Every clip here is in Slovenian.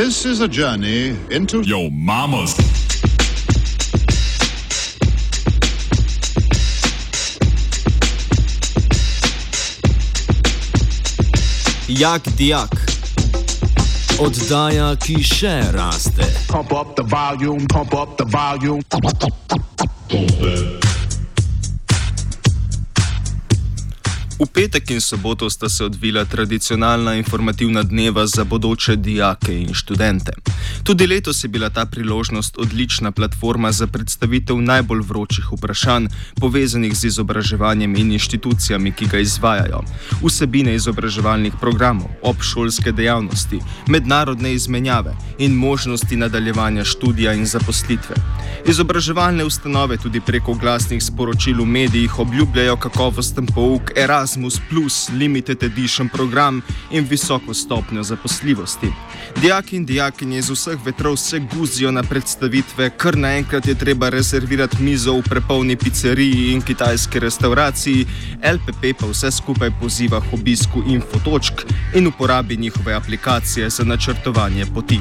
This is a journey into your mama's. Jak dijak. Oddaja, ki še raste. Pump up the volume, pump up the volume. V petek in soboto sta se odvila tradicionalna informativna dneva za bodoče dijake in študente. Tudi letos je bila ta priložnost odlična platforma za predstavitev najbolj vročih vprašanj, povezanih z izobraževanjem in inštitucijami, ki ga izvajajo, vsebine izobraževalnih programov, obšolske dejavnosti, mednarodne izmenjave in možnosti nadaljevanja študija in zaposlitve. Izobraževalne ustanove tudi preko glasnih sporočil v medijih obljubljajo kakovosten pouk, Erasmus+, Limited Edition program in visoko stopnjo zaposljivosti. Dijaki in dijakinje iz vseh vetrov se guzijo na predstavitve, kar naenkrat je treba rezervirati mizo v prepolni pizzeriji in kitajski restavraciji, LPP pa vse skupaj poziva k obisku infotočk in uporabi njihove aplikacije za načrtovanje poti.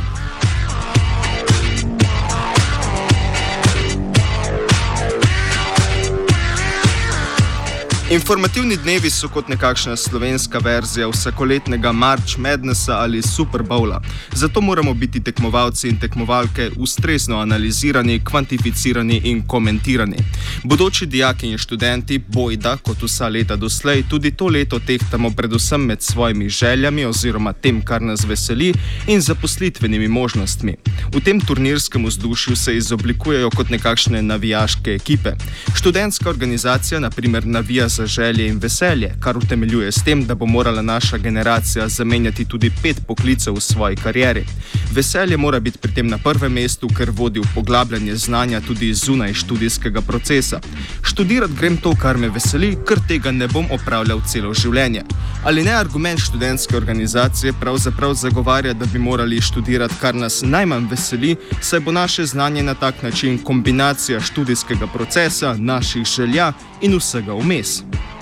Informativni dnevi so kot nekakšna slovenska verzija vsakoletnega March Madnessa ali Super Bowla. Zato moramo biti tekmovalci in tekmovalke ustrezno analizirani, kvantificirani in komentirani. Bodoči dijaki in študenti bojda, kot vsa leta doslej, tudi to leto tehtamo predvsem med svojimi željami oziroma tem, kar nas veseli, in zaposlitvenimi možnostmi. V tem turnirskem vzdušju se izoblikujejo kot nekakšne navijaške ekipe. Študentska organizacija, na primer, navija za želje in veselje, kar utemeljuje s tem, da bo morala naša generacija zamenjati tudi 5 poklicev v svoji karieri. Veselje mora biti pri tem na prvem mestu, ker vodi v poglabljanje znanja tudi zunaj študijskega procesa. Študirati grem to, kar me veseli, ker tega ne bom opravljal celo življenje. Ali ne argument študentske organizacije pravzaprav zagovarja, da bi morali študirati, kar nas najmanj veseli, saj bo naše znanje na tak način kombinacija študijskega procesa, naših želja in vsega vmes.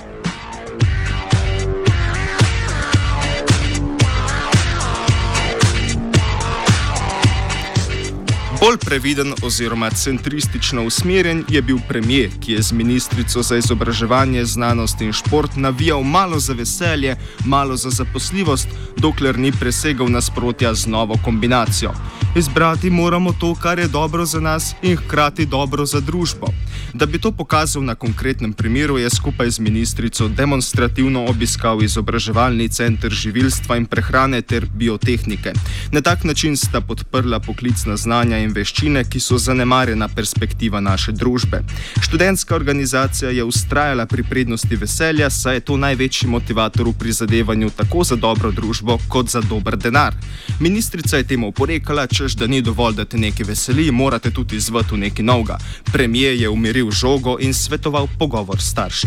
Bolj previden oziroma centristično usmerjen je bil premier, ki je z ministrico za izobraževanje, znanost in šport navijal malo za veselje, malo za zaposljivost, dokler ni presegal nasprotja z novo kombinacijo. Izbrati moramo to, kar je dobro za nas in hkrati dobro za družbo. Da bi to pokazal na konkretnem primeru, je skupaj z ministrico demonstrativno obiskal izobraževalni center živilstva in prehrane ter biotehnike. Na tak način sta podprla poklicna znanja in veščine, ki so zanemarjena perspektiva naše družbe. Študentska organizacija je vztrajala pri prednosti veselja, saj je to največji motivator v prizadevanju tako za dobro družbo kot za dober denar. Ministrica je temu oporekala, češ da ni dovolj, da te nekaj veseli, morate tudi izvati v nekaj novega. Premier je umiril žogo in svetoval pogovor s starši.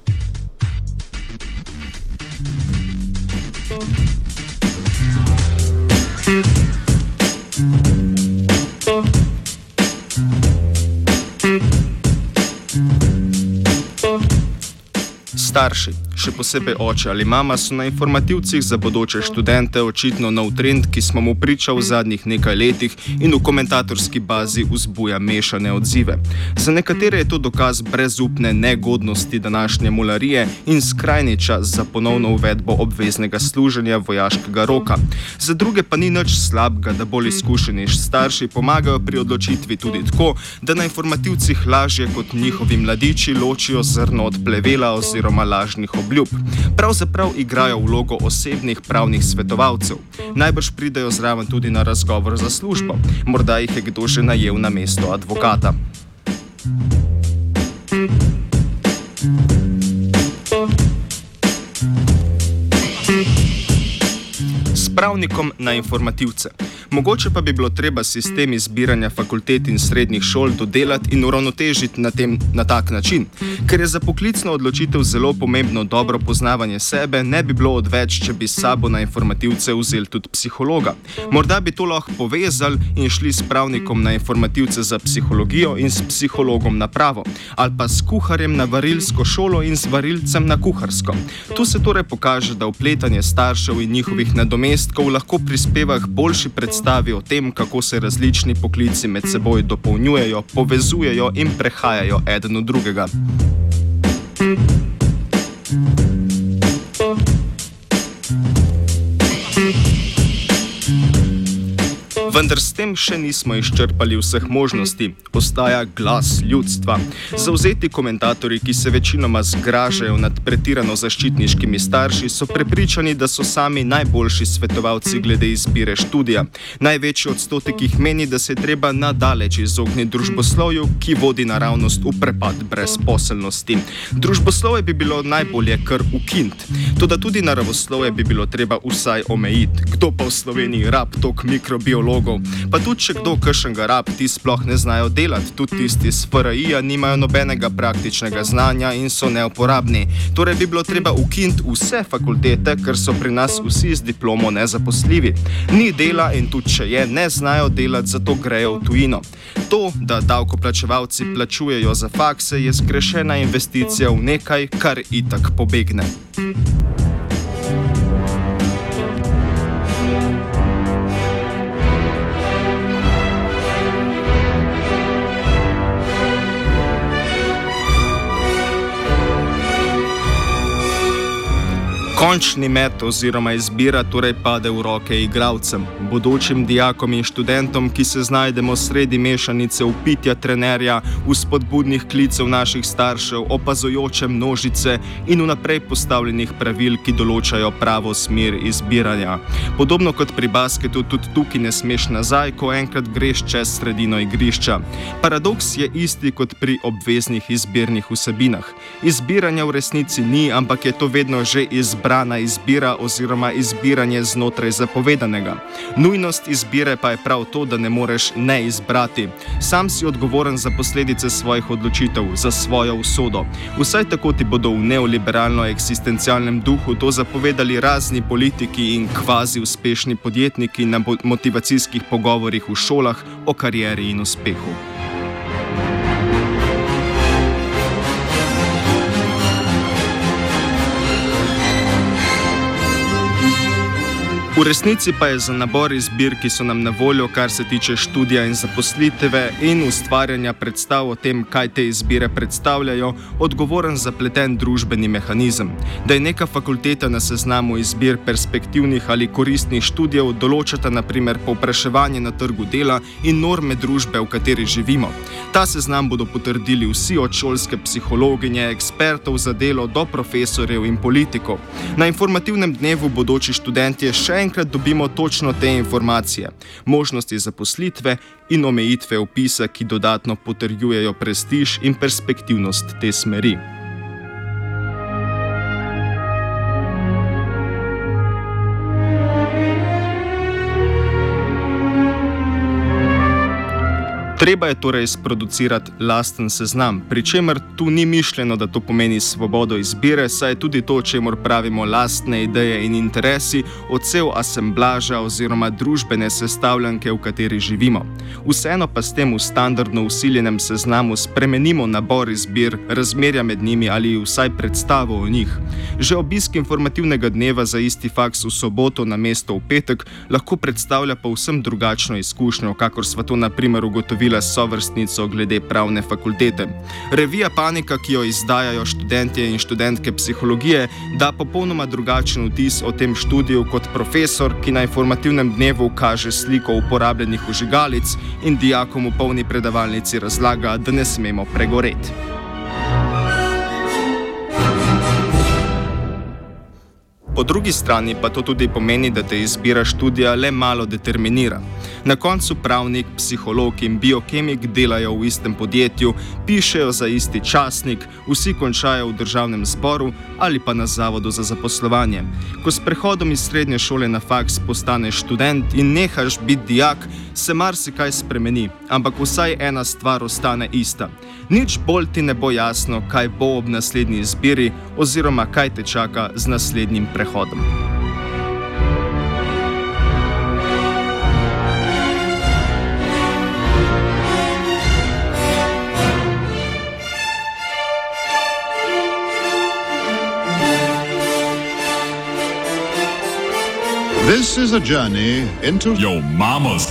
Starši, še posebej oče ali mama, so na informativcih za bodoče študente očitno nov trend, ki smo mu priča v zadnjih nekaj letih in v komentatorski bazi vzbuja mešane odzive. Za nekatere je to dokaz brezupne negodnosti današnje mularije in skrajni čas za ponovno uvedbo obveznega služenja vojaškega roka. Za druge pa ni nič slabega, da bolj izkušeni starši pomagajo pri odločitvi tudi tako, da na informativcih lažje kot njihovi mladiči ločijo zrno od plevela oziroma lažnih obljub. Pravzaprav igrajo vlogo osebnih pravnih svetovalcev. Najbrž pridejo zraven tudi na razgovor za službo. Morda jih je kdo že najel na mesto advokata. S pravnikom na informativce. Mogoče pa bi bilo treba sistem izbiranja fakultet in srednjih šol dodelati in uravnotežiti na tak način. Ker je za poklicno odločitev zelo pomembno dobro poznavanje sebe, ne bi bilo odveč, če bi s sabo na informativce vzeli tudi psihologa. Morda bi to lahko povezali in šli s pravnikom na informativce za psihologijo in s psihologom na pravo, ali pa s kuharjem na varilsko šolo in s varilcem na kuharsko. Tu se torej pokaže, da vpletanje staršev in njihovih nadomestkov lahko prispeva k boljši predstavitvi predstavi o tem, kako se različni poklici med seboj dopolnjujejo, povezujejo in prehajajo eden od drugega. Vendar s tem še nismo izčrpali vseh možnosti. Ostaja glas ljudstva. Zavzeti komentatorji, ki se večinoma zgražajo nad pretirano zaščitniškimi starši, so prepričani, da so sami najboljši svetovalci glede izbire študija. Največji odstotek jih meni, da se je treba nadaleč izogniti družboslovju, ki vodi naravnost v prepad brezposelnosti. Družboslovje bi bilo najbolje kar ukiniti. Toda tudi naravoslovje bi bilo treba vsaj omejiti. Kdo pa v Sloveniji rab tok mikrobiologov? Pa tudi, če kdo kakšnega rab, ti sploh ne znajo delati, tudi tisti z FRI-ja nimajo nobenega praktičnega znanja in so neuporabni. Torej bi bilo treba ukiniti vse fakultete, ker so pri nas vsi z diplomo nezaposljivi. Ni dela in tudi, če je, ne znajo delati, zato grejo v tujino. To, da davkoplačevalci plačujejo za fakse, je zgrešena investicija v nekaj, kar itak pobegne. Končni met oziroma izbira torej pade v roke igralcem, bodočim dijakom in študentom, ki se znajdemo sredi mešanice vpitja trenerja, vzpodbudnih klicev naših staršev, opazujoče množice in vnaprej postavljenih pravil, ki določajo pravo smer izbiranja. Podobno kot pri basketu, tudi tukaj ne smeš nazaj, ko enkrat greš čez sredino igrišča. Paradoks je isti kot pri obveznih izbirnih vsebinah. Izbiranja v resnici ni, ampak je to vedno že izbrana izbira oziroma izbiranje znotraj zapovedanega. Nujnost izbire pa je prav to, da ne moreš ne izbrati. Sam si odgovoren za posledice svojih odločitev, za svojo usodo. Vsaj tako ti bodo v neoliberalno-eksistencialnem duhu to zapovedali razni politiki in kvazi uspešni podjetniki na motivacijskih pogovorih v šolah o karieri in uspehu. V resnici pa je za nabor izbir, ki so nam na voljo, kar se tiče študija in zaposlitve in ustvarjanja predstav o tem, kaj te izbire predstavljajo, odgovoren zapleten družbeni mehanizem. Da je neka fakulteta na seznamu izbir perspektivnih ali koristnih študijev, določata na primer povpraševanje na trgu dela in norme družbe, v kateri živimo. Ta seznam bodo potrdili vsi od šolske psihologinje, ekspertov za delo do profesorjev in politikov. Na informativnem dnevu bodoči študentje še enkrat dobimo točno te informacije, možnosti zaposlitve in omejitve vpisa, ki dodatno potrjujejo prestiž in perspektivnost te smeri. Treba je torej sproducirati lasten seznam, pri čemer tu ni mišljeno, da to pomeni svobodo izbire, saj je tudi to, čemur pravimo lastne ideje in interesi, odsev asemblaža oziroma družbene sestavljanke, v kateri živimo. Vseeno pa s tem v standardno vsiljenem seznamu spremenimo nabor izbir, razmerja med njimi ali vsaj predstavo o njih. Že obisk informativnega dneva za isti faks v soboto namesto v petek lahko predstavlja povsem drugačno izkušnjo, kakor sva to na primer ugotovili s sovrstnico glede pravne fakultete. Revija Panika, ki jo izdajajo študentje in študentke psihologije, da popolnoma drugačen vtis o tem študiju kot profesor, ki na informativnem dnevu kaže sliko uporabljenih vžigalic in dijakom v polni predavalnici razlaga, da ne smemo pregoreti. Po drugi strani pa to tudi pomeni, da te izbira študija le malo determinira. Na koncu pravnik, psiholog in biokemik delajo v istem podjetju, pišejo za isti časnik, vsi končajo v državnem zboru ali pa na zavodu za zaposlovanje. Ko s prehodom iz srednje šole na faks postaneš študent in nehaš biti dijak, se marsikaj spremeni, ampak vsaj ena stvar ostane ista. Nič bolj ti ne bo jasno, kaj bo ob naslednji izbiri oziroma kaj te čaka z naslednjim prehodom. This is a journey into Yo mama's.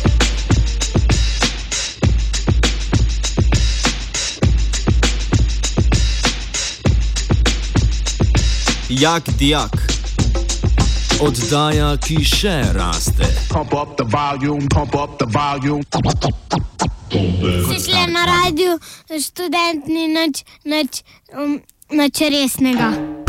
Jak dijak. Oddaja, ki še raste. Pump up the volume, pump up the volume. Slišite na radiju, študent ni nič resnega.